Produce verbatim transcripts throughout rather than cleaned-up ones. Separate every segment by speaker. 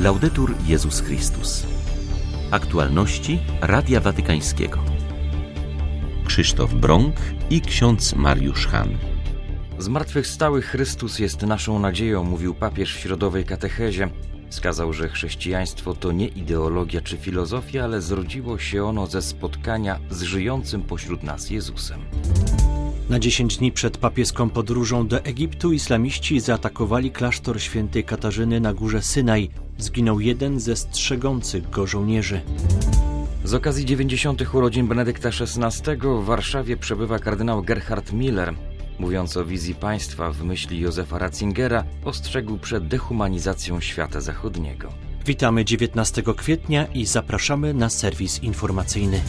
Speaker 1: Laudetur Jezus Chrystus. Aktualności Radia Watykańskiego. Krzysztof Brąk i ksiądz Mariusz Hahn.
Speaker 2: Zmartwychwstały Chrystus jest naszą nadzieją, mówił papież w środowej katechezie. Wskazał, że chrześcijaństwo to nie ideologia czy filozofia, ale zrodziło się ono ze spotkania z żyjącym pośród nas Jezusem.
Speaker 3: Na dziesięć dni przed papieską podróżą do Egiptu islamiści zaatakowali klasztor świętej Katarzyny na górze Synaj. Zginął jeden ze strzegących go żołnierzy.
Speaker 2: Z okazji dziewięćdziesiątych urodzin Benedykta szesnastego w Warszawie przebywa kardynał Gerhard Müller. Mówiąc o wizji państwa w myśli Józefa Ratzingera, ostrzegł przed dehumanizacją świata zachodniego.
Speaker 3: Witamy dziewiętnastego kwietnia i zapraszamy na serwis informacyjny.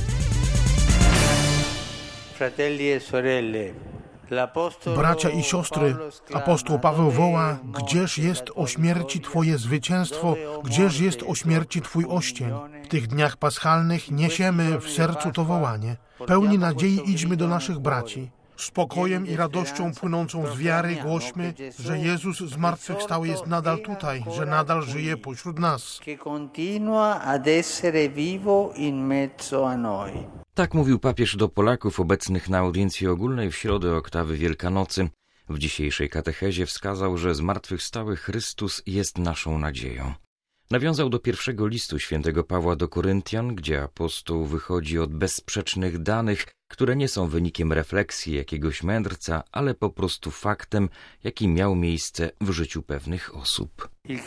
Speaker 4: Bracia i siostry, apostoł Paweł woła: gdzież jest o śmierci Twoje zwycięstwo, gdzież jest o śmierci Twój oścień? W tych dniach paschalnych niesiemy w sercu to wołanie. Pełni nadziei idźmy do naszych braci. Spokojem i radością płynącą z wiary głośmy, że Jezus zmartwychwstały jest nadal tutaj, że nadal żyje pośród nas.
Speaker 2: Tak mówił papież do Polaków obecnych na audiencji ogólnej w środę oktawy Wielkanocy. W dzisiejszej katechezie wskazał, że zmartwychwstały Chrystus jest naszą nadzieją. Nawiązał do pierwszego listu świętego Pawła do Koryntian, gdzie apostoł wychodzi od bezsprzecznych danych, które nie są wynikiem refleksji jakiegoś mędrca, ale po prostu faktem, jaki miał miejsce w życiu pewnych osób.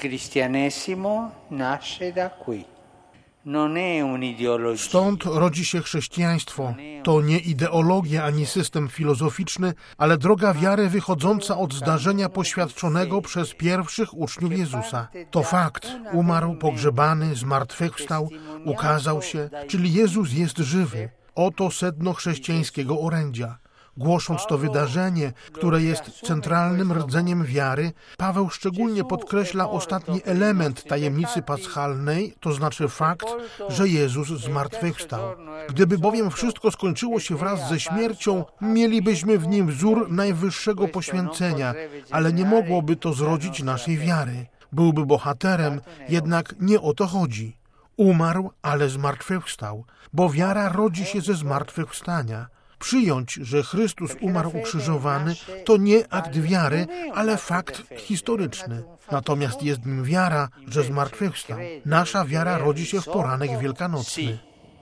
Speaker 4: Stąd rodzi się chrześcijaństwo. To nie ideologia ani system filozoficzny, ale droga wiary wychodząca od zdarzenia poświadczonego przez pierwszych uczniów Jezusa. To fakt. Umarł, pogrzebany, zmartwychwstał, ukazał się, czyli Jezus jest żywy. Oto sedno chrześcijańskiego orędzia. Głosząc to wydarzenie, które jest centralnym rdzeniem wiary, Paweł szczególnie podkreśla ostatni element tajemnicy paschalnej, to znaczy fakt, że Jezus zmartwychwstał. Gdyby bowiem wszystko skończyło się wraz ze śmiercią, mielibyśmy w nim wzór najwyższego poświęcenia, ale nie mogłoby to zrodzić naszej wiary. Byłby bohaterem, jednak nie o to chodzi. Umarł, ale zmartwychwstał, bo wiara rodzi się ze zmartwychwstania. Przyjąć, że Chrystus umarł ukrzyżowany, to nie akt wiary, ale fakt historyczny. Natomiast jest nim wiara, że zmartwychwstał. Nasza wiara rodzi się w poranek wielkanocny.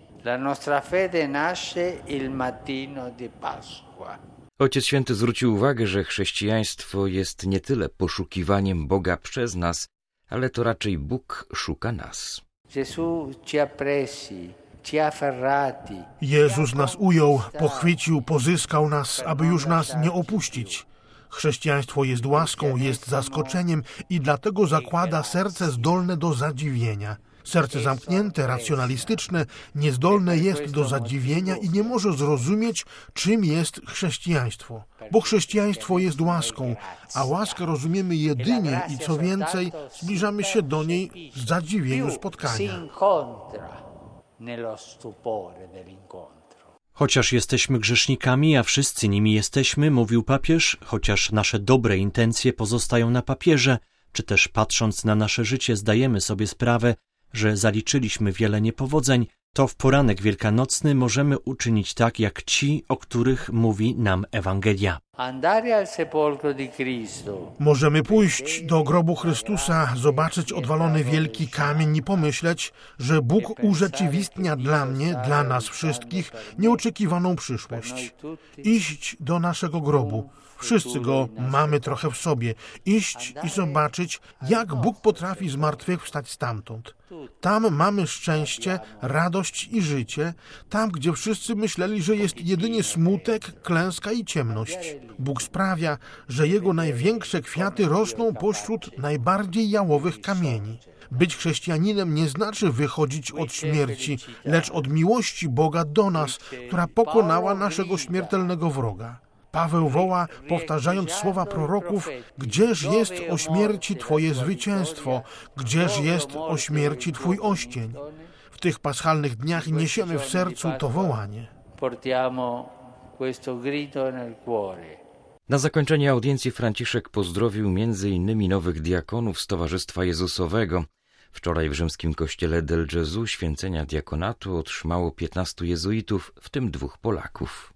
Speaker 2: Ojciec Święty zwrócił uwagę, że chrześcijaństwo jest nie tyle poszukiwaniem Boga przez nas, ale to raczej Bóg szuka nas.
Speaker 4: Jezus nas ujął, pochwycił, pozyskał nas, aby już nas nie opuścić. Chrześcijaństwo jest łaską, jest zaskoczeniem i dlatego zakłada serce zdolne do zadziwienia. Serce zamknięte, racjonalistyczne, niezdolne jest do zadziwienia i nie może zrozumieć, czym jest chrześcijaństwo. Bo chrześcijaństwo jest łaską, a łaskę rozumiemy jedynie i co więcej, zbliżamy się do niej w zadziwieniu spotkania.
Speaker 3: Chociaż jesteśmy grzesznikami, a wszyscy nimi jesteśmy, mówił papież, chociaż nasze dobre intencje pozostają na papierze, czy też patrząc na nasze życie zdajemy sobie sprawę, że zaliczyliśmy wiele niepowodzeń, to w poranek wielkanocny możemy uczynić tak, jak ci, o których mówi nam Ewangelia.
Speaker 4: Możemy pójść do grobu Chrystusa, zobaczyć odwalony wielki kamień i pomyśleć, że Bóg urzeczywistnia dla mnie, dla nas wszystkich, nieoczekiwaną przyszłość. Iść do naszego grobu. Wszyscy go mamy trochę w sobie. Iść i zobaczyć, jak Bóg potrafi zmartwychwstać stamtąd. Tam mamy szczęście, radość i życie. Tam, gdzie wszyscy myśleli, że jest jedynie smutek, klęska i ciemność. Bóg sprawia, że Jego największe kwiaty rosną pośród najbardziej jałowych kamieni. Być chrześcijaninem nie znaczy wychodzić od śmierci, lecz od miłości Boga do nas, która pokonała naszego śmiertelnego wroga. Paweł woła, powtarzając słowa proroków: gdzież jest o śmierci Twoje zwycięstwo, gdzież jest o śmierci Twój oścień. W tych paschalnych dniach niesiemy w sercu to wołanie.
Speaker 2: Na zakończenie audiencji Franciszek pozdrowił między innymi nowych diakonów z Towarzystwa Jezusowego. Wczoraj w rzymskim kościele del Gesù święcenia diakonatu otrzymało piętnastu jezuitów, w tym dwóch Polaków.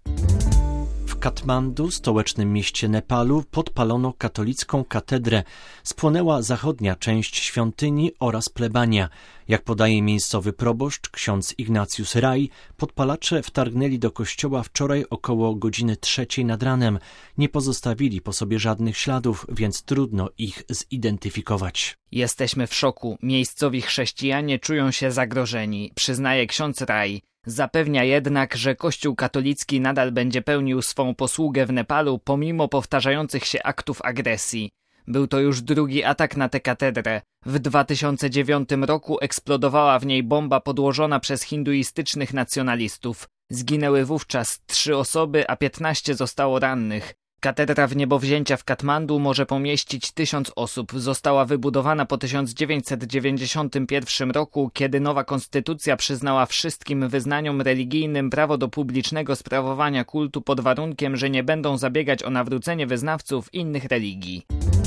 Speaker 3: W Katmandu, stołecznym mieście Nepalu, podpalono katolicką katedrę. Spłonęła zachodnia część świątyni oraz plebania. Jak podaje miejscowy proboszcz, ksiądz Ignatius Rai, podpalacze wtargnęli do kościoła wczoraj około godziny trzeciej nad ranem. Nie pozostawili po sobie żadnych śladów, więc trudno ich zidentyfikować.
Speaker 5: Jesteśmy w szoku. Miejscowi chrześcijanie czują się zagrożeni, przyznaje ksiądz Rai. Zapewnia jednak, że Kościół katolicki nadal będzie pełnił swą posługę w Nepalu pomimo powtarzających się aktów agresji. Był to już drugi atak na tę katedrę. W dwa tysiące dziewiątym roku eksplodowała w niej bomba podłożona przez hinduistycznych nacjonalistów. Zginęły wówczas trzy osoby, a piętnaście zostało rannych. Katedra w niebowzięcia w Katmandu może pomieścić tysiąc osób. Została wybudowana po tysiąc dziewięćset dziewięćdziesiątym pierwszym roku, kiedy nowa konstytucja przyznała wszystkim wyznaniom religijnym prawo do publicznego sprawowania kultu pod warunkiem, że nie będą zabiegać o nawrócenie wyznawców innych religii.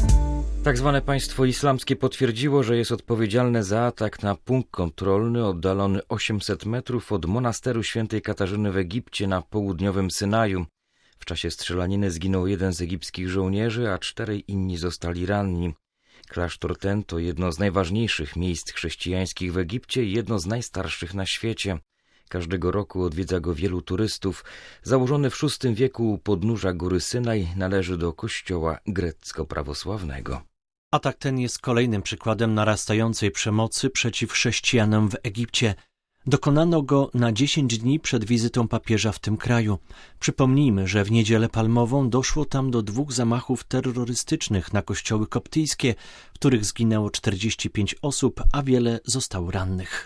Speaker 2: Tak zwane państwo islamskie potwierdziło, że jest odpowiedzialne za atak na punkt kontrolny oddalony osiemset metrów od monasteru świętej Katarzyny w Egipcie na południowym Synaju. W czasie strzelaniny zginął jeden z egipskich żołnierzy, a czterej inni zostali ranni. Klasztor ten to jedno z najważniejszych miejsc chrześcijańskich w Egipcie i jedno z najstarszych na świecie. Każdego roku odwiedza go wielu turystów. Założony w szóstym wieku u podnóża góry Synaj, należy do kościoła grecko-prawosławnego.
Speaker 3: Atak ten jest kolejnym przykładem narastającej przemocy przeciw chrześcijanom w Egipcie. Dokonano go na dziesięć dni przed wizytą papieża w tym kraju. Przypomnijmy, że w Niedzielę Palmową doszło tam do dwóch zamachów terrorystycznych na kościoły koptyjskie, w których zginęło czterdzieści pięć osób, a wiele zostało rannych.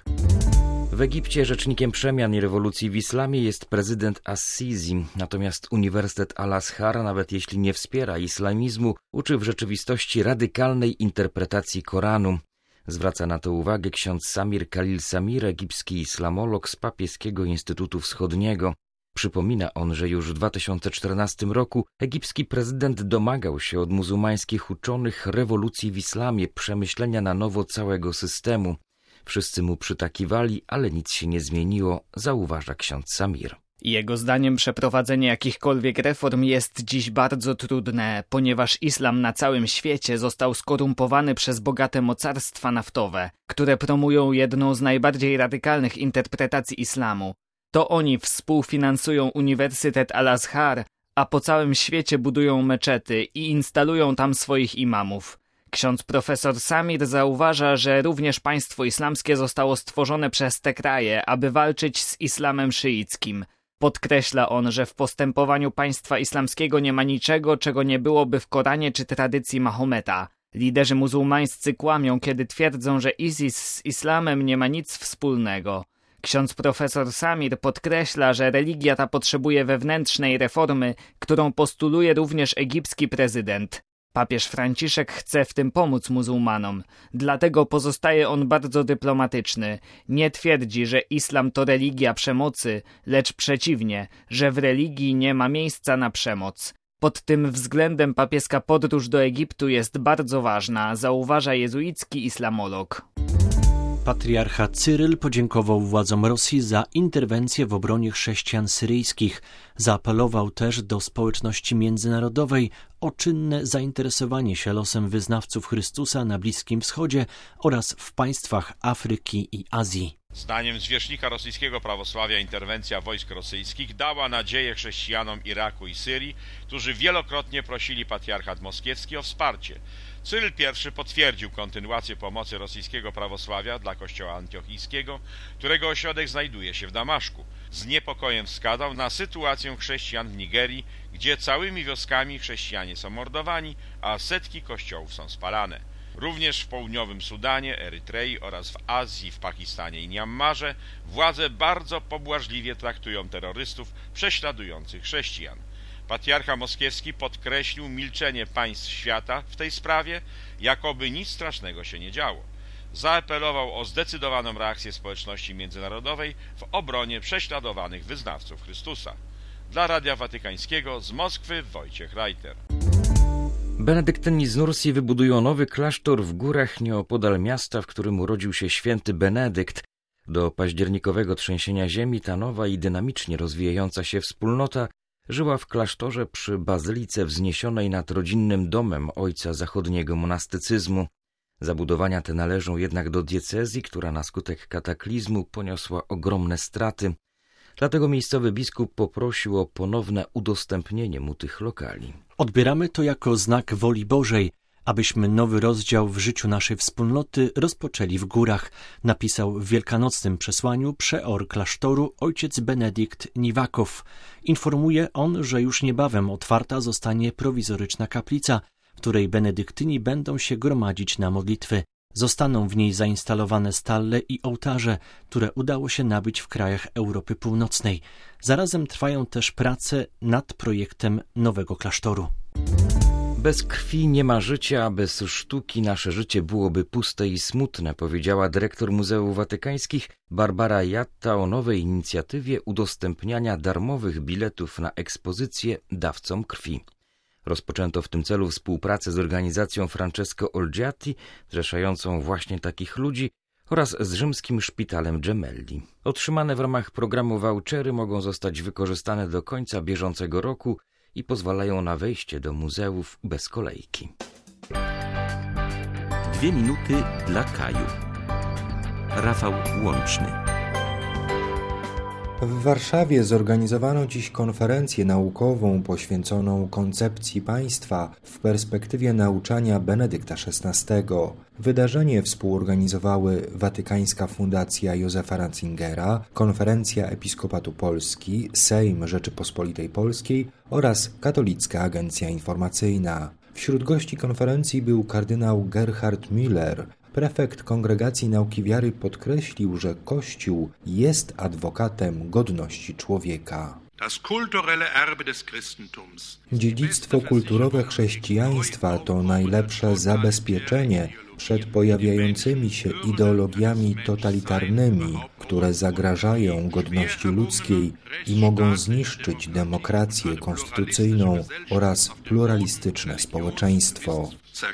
Speaker 2: W Egipcie rzecznikiem przemian i rewolucji w islamie jest prezydent As-Sisi, natomiast Uniwersytet Al-Azhar, nawet jeśli nie wspiera islamizmu, uczy w rzeczywistości radykalnej interpretacji Koranu. Zwraca na to uwagę ksiądz Samir Khalil Samir, egipski islamolog z Papieskiego Instytutu Wschodniego. Przypomina on, że już w dwa tysiące czternastym roku egipski prezydent domagał się od muzułmańskich uczonych rewolucji w islamie, przemyślenia na nowo całego systemu. Wszyscy mu przytakiwali, ale nic się nie zmieniło, zauważa ksiądz Samir.
Speaker 5: Jego zdaniem przeprowadzenie jakichkolwiek reform jest dziś bardzo trudne, ponieważ islam na całym świecie został skorumpowany przez bogate mocarstwa naftowe, które promują jedną z najbardziej radykalnych interpretacji islamu. To oni współfinansują Uniwersytet Al-Azhar, a po całym świecie budują meczety i instalują tam swoich imamów. Ksiądz profesor Samir zauważa, że również państwo islamskie zostało stworzone przez te kraje, aby walczyć z islamem szyickim. Podkreśla on, że w postępowaniu państwa islamskiego nie ma niczego, czego nie byłoby w Koranie czy tradycji Mahometa. Liderzy muzułmańscy kłamią, kiedy twierdzą, że ISIS z islamem nie ma nic wspólnego. Ksiądz profesor Samir podkreśla, że religia ta potrzebuje wewnętrznej reformy, którą postuluje również egipski prezydent. Papież Franciszek chce w tym pomóc muzułmanom, dlatego pozostaje on bardzo dyplomatyczny. Nie twierdzi, że islam to religia przemocy, lecz przeciwnie, że w religii nie ma miejsca na przemoc. Pod tym względem papieska podróż do Egiptu jest bardzo ważna, zauważa jezuicki islamolog.
Speaker 3: Patriarcha Cyryl podziękował władzom Rosji za interwencję w obronie chrześcijan syryjskich. Zaapelował też do społeczności międzynarodowej o czynne zainteresowanie się losem wyznawców Chrystusa na Bliskim Wschodzie oraz w państwach Afryki i Azji.
Speaker 6: Zdaniem zwierzchnika rosyjskiego prawosławia interwencja wojsk rosyjskich dała nadzieję chrześcijanom Iraku i Syrii, którzy wielokrotnie prosili patriarchat moskiewski o wsparcie. Cyryl I potwierdził kontynuację pomocy rosyjskiego prawosławia dla kościoła antiochijskiego, którego ośrodek znajduje się w Damaszku. Z niepokojem wskazał na sytuację chrześcijan w Nigerii, gdzie całymi wioskami chrześcijanie są mordowani, a setki kościołów są spalane. Również w południowym Sudanie, Erytrei oraz w Azji, w Pakistanie i Mianmarze władze bardzo pobłażliwie traktują terrorystów prześladujących chrześcijan. Patriarcha moskiewski podkreślił milczenie państw świata w tej sprawie, jakoby nic strasznego się nie działo. Zaapelował o zdecydowaną reakcję społeczności międzynarodowej w obronie prześladowanych wyznawców Chrystusa. Dla Radia Watykańskiego z Moskwy Wojciech Reiter.
Speaker 2: Benedyktyni z Nursi wybudują nowy klasztor w górach nieopodal miasta, w którym urodził się święty Benedykt. Do październikowego trzęsienia ziemi ta nowa i dynamicznie rozwijająca się wspólnota żyła w klasztorze przy bazylice wzniesionej nad rodzinnym domem ojca zachodniego monastycyzmu. Zabudowania te należą jednak do diecezji, która na skutek kataklizmu poniosła ogromne straty. Dlatego miejscowy biskup poprosił o ponowne udostępnienie mu tych lokali.
Speaker 3: Odbieramy to jako znak woli Bożej, abyśmy nowy rozdział w życiu naszej wspólnoty rozpoczęli w górach, napisał w wielkanocnym przesłaniu przeor klasztoru ojciec Benedykt Niwakow. Informuje on, że już niebawem otwarta zostanie prowizoryczna kaplica, w której benedyktyni będą się gromadzić na modlitwy. Zostaną w niej zainstalowane stalle i ołtarze, które udało się nabyć w krajach Europy Północnej. Zarazem trwają też prace nad projektem nowego klasztoru.
Speaker 2: Bez krwi nie ma życia, a bez sztuki nasze życie byłoby puste i smutne, powiedziała dyrektor Muzeów Watykańskich Barbara Jatta o nowej inicjatywie udostępniania darmowych biletów na ekspozycję dawcom krwi. Rozpoczęto w tym celu współpracę z organizacją Francesco Olgiati, zrzeszającą właśnie takich ludzi, oraz z rzymskim szpitalem Gemelli. Otrzymane w ramach programu vouchery mogą zostać wykorzystane do końca bieżącego roku i pozwalają na wejście do muzeów bez kolejki.
Speaker 1: Dwie minuty dla Kaju. Rafał Łączny.
Speaker 7: W Warszawie zorganizowano dziś konferencję naukową poświęconą koncepcji państwa w perspektywie nauczania Benedykta szesnastego. Wydarzenie współorganizowały Watykańska Fundacja Józefa Ratzingera, Konferencja Episkopatu Polski, Sejm Rzeczypospolitej Polskiej oraz Katolicka Agencja Informacyjna. Wśród gości konferencji był kardynał Gerhard Müller. Prefekt Kongregacji Nauki Wiary podkreślił, że Kościół jest adwokatem godności człowieka. Dziedzictwo kulturowe chrześcijaństwa to najlepsze zabezpieczenie przed pojawiającymi się ideologiami totalitarnymi, które zagrażają godności ludzkiej i mogą zniszczyć demokrację konstytucyjną oraz pluralistyczne społeczeństwo.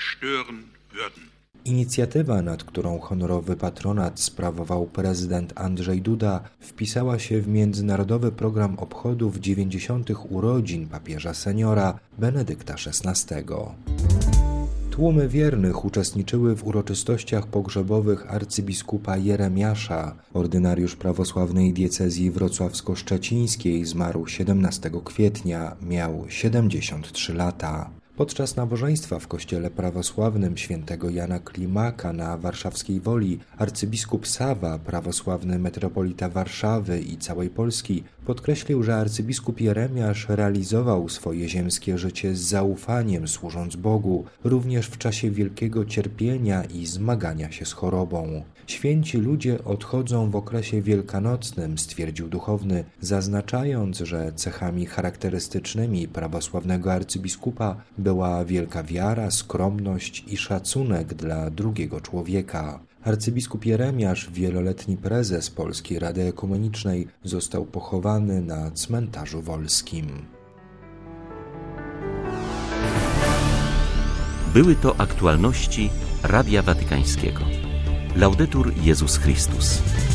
Speaker 7: Inicjatywa, nad którą honorowy patronat sprawował prezydent Andrzej Duda, wpisała się w międzynarodowy program obchodów dziewięćdziesiątych urodzin papieża seniora Benedykta szesnastego. Tłumy wiernych uczestniczyły w uroczystościach pogrzebowych arcybiskupa Jeremiasza. Ordynariusz prawosławnej diecezji wrocławsko-szczecińskiej zmarł siedemnastego kwietnia, miał siedemdziesiąt trzy lata. Podczas nabożeństwa w kościele prawosławnym świętego Jana Klimaka na Warszawskiej Woli arcybiskup Sawa, prawosławny metropolita Warszawy i całej Polski, podkreślił, że arcybiskup Jeremiasz realizował swoje ziemskie życie z zaufaniem, służąc Bogu, również w czasie wielkiego cierpienia i zmagania się z chorobą. Święci ludzie odchodzą w okresie wielkanocnym, stwierdził duchowny, zaznaczając, że cechami charakterystycznymi prawosławnego arcybiskupa była wielka wiara, skromność i szacunek dla drugiego człowieka. Arcybiskup Jeremiasz, wieloletni prezes Polskiej Rady Ekumenicznej, został pochowany na cmentarzu wolskim.
Speaker 1: Były to aktualności Radia Watykańskiego. Laudetur Jezus Chrystus.